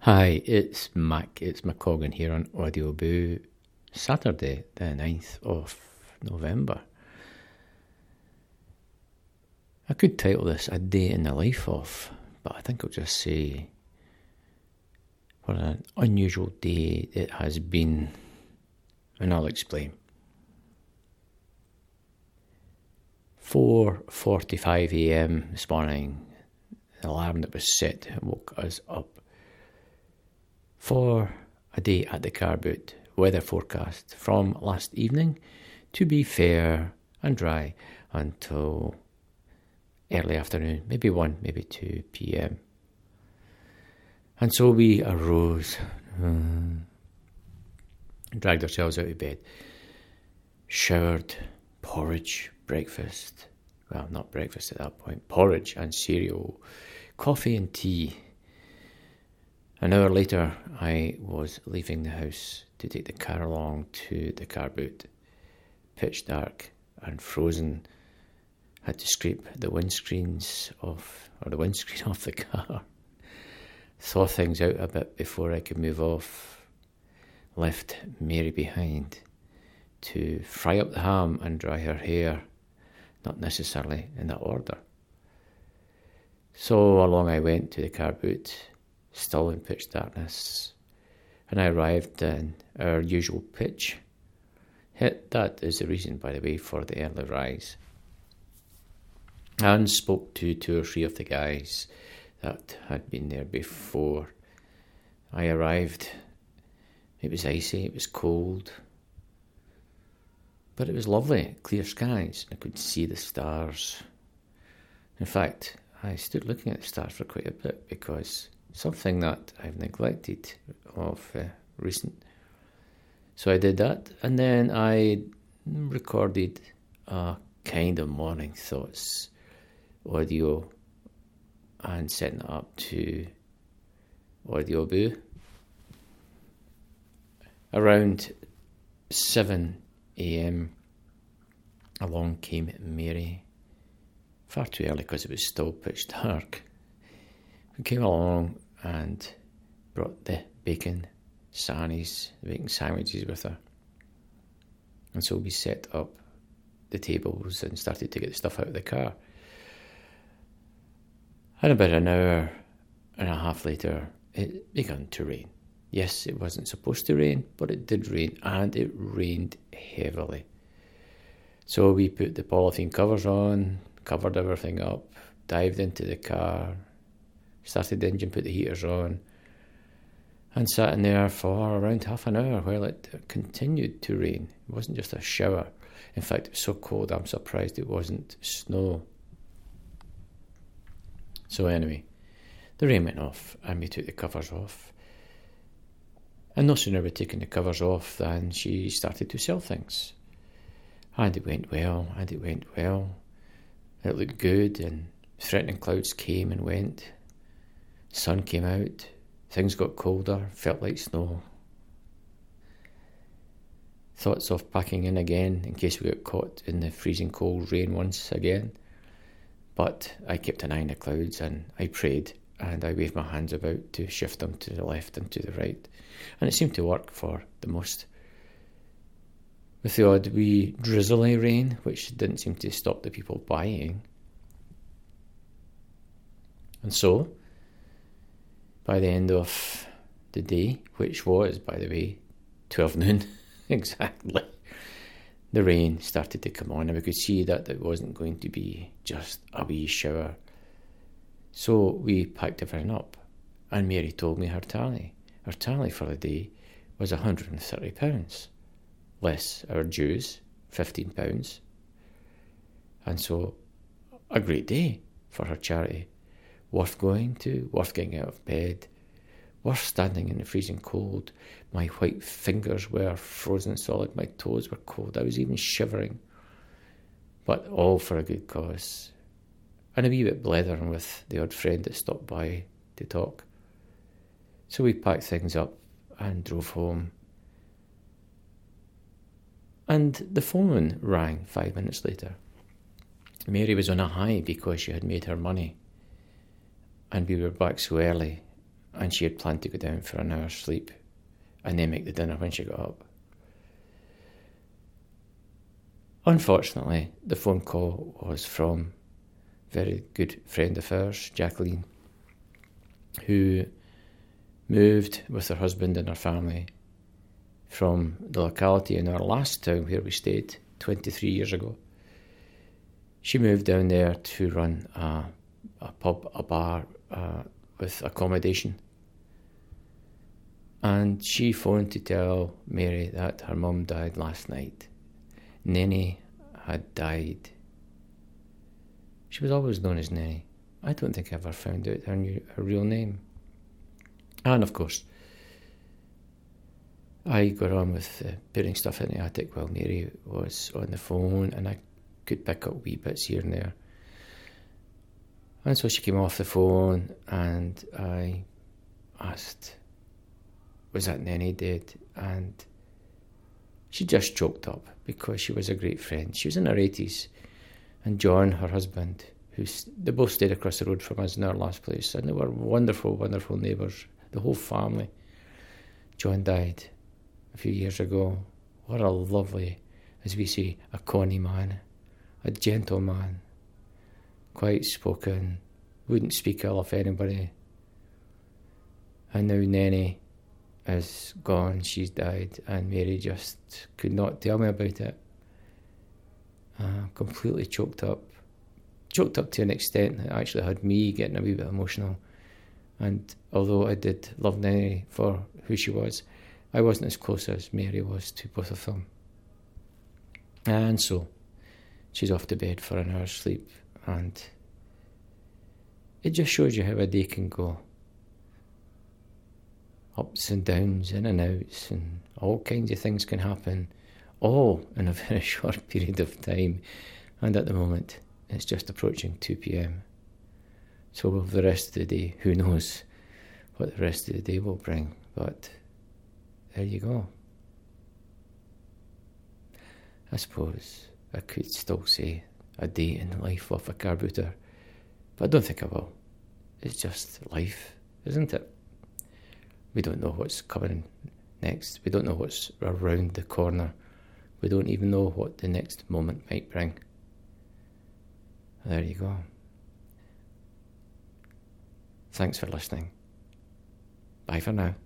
Hi, it's Mac. It's McCoggan here on Audio Boo. Saturday, the 9th of November. I could title this A Day in the Life of, but I think I'll just say what an unusual day it has been, and I'll explain. 4:45 a.m. this morning, the alarm that was set woke us up for a day at the car boot. Weather forecast from last evening to be fair and dry until early afternoon, maybe 1, maybe 2 p.m. And so we arose, dragged ourselves out of bed, showered, porridge, breakfast, well, not breakfast at that point, porridge and cereal, coffee and tea. An hour later, I was leaving the house to take the car along to the car boot. Pitch dark and frozen. Had to scrape the windscreen off the car. Thaw things out a bit before I could move off. Left Mary behind to fry up the ham and dry her hair, not necessarily in that order. So along I went to the car boot, still in pitch darkness, and I arrived in our usual pitch. That is the reason, by the way, for the early rise. And spoke to 2 or 3 of the guys that had been there before. I arrived. It was icy, it was cold, but it was lovely, clear skies. I could see the stars. In fact, I stood looking at the stars for quite a bit because something that I've neglected of recent. So I did that, and then I recorded a kind of morning thoughts audio and sent it up to Audio Boo. Around 7 a.m. along came Mary, far too early because it was still pitch dark. We came along and brought the bacon sarnies, the bacon sandwiches with her. And so we set up the tables and started to get the stuff out of the car. And about an hour and a half later, it began to rain. Yes, it wasn't supposed to rain, but it did rain, and it rained heavily. So we put the polythene covers on, covered everything up, dived into the car, started the engine, put the heaters on, and sat in there for around half an hour while it continued to rain. It wasn't just a shower. In fact, it was so cold, I'm surprised it wasn't snow. So anyway, the rain went off and we took the covers off. And no sooner we'd taken the covers off than she started to sell things. And it went well, It looked good, and threatening clouds came and went. Sun came out, things got colder, felt like snow. Thoughts of packing in again in case we got caught in the freezing cold rain once again. But I kept an eye on the clouds and I prayed and I waved my hands about to shift them to the left and to the right. And it seemed to work for the most. With the odd wee drizzly rain, which didn't seem to stop the people buying. And so, by the end of the day, which was, by the way, 12 noon exactly, the rain started to come on and we could see that it wasn't going to be just a wee shower. So we packed everything up and Mary told me her tally. Her tally for the day was £130, less our dues, £15. And so a great day for her charity. Worth going to, worth getting out of bed, worth standing in the freezing cold. My white fingers were frozen solid, my toes were cold, I was even shivering. But all for a good cause. And a wee bit blethering with the odd friend that stopped by to talk. So we packed things up and drove home. And the phone rang 5 minutes later. Mary was on a high because she had made her money. And we were back so early and she had planned to go down for an hour's sleep and then make the dinner when she got up. Unfortunately, the phone call was from a very good friend of hers, Jacqueline, who moved with her husband and her family from the locality in our last town where we stayed 23 years ago. She moved down there to run a pub, a bar with accommodation. And she phoned to tell Mary that her mum died last night. Nenny had died. She was always known as Nenny. I don't think I ever found out her real name. And of course, I got on with putting stuff in the attic while Mary was on the phone, and I could pick up wee bits here and there. And so she came off the phone and I asked, was that Nenny dead? And she just choked up because she was a great friend. She was in her 80s, and John, her husband, they both stayed across the road from us in our last place, and they were wonderful, wonderful neighbours, the whole family. John died a few years ago. What a lovely, as we say, a connie man, a gentle man, quiet spoken, wouldn't speak ill of anybody. And now Nenny is gone, she's died, and Mary just could not tell me about it. Completely choked up to an extent that actually had me getting a wee bit emotional. And although I did love Nenny for who she was, I wasn't as close as Mary was to both of them. And so she's off to bed for an hour's sleep, and it just shows you how a day can go. Ups and downs, in and outs, and all kinds of things can happen, all in a very short period of time. And at the moment, it's just approaching 2 p.m. So the rest of the day, who knows what the rest of the day will bring. But there you go. I suppose I could still say a day in the life of a carburetor, but I don't think I will. It's just life, isn't it? We don't know what's coming next. We don't know what's around the corner. We don't even know what the next moment might bring. There you go. Thanks for listening. Bye for now.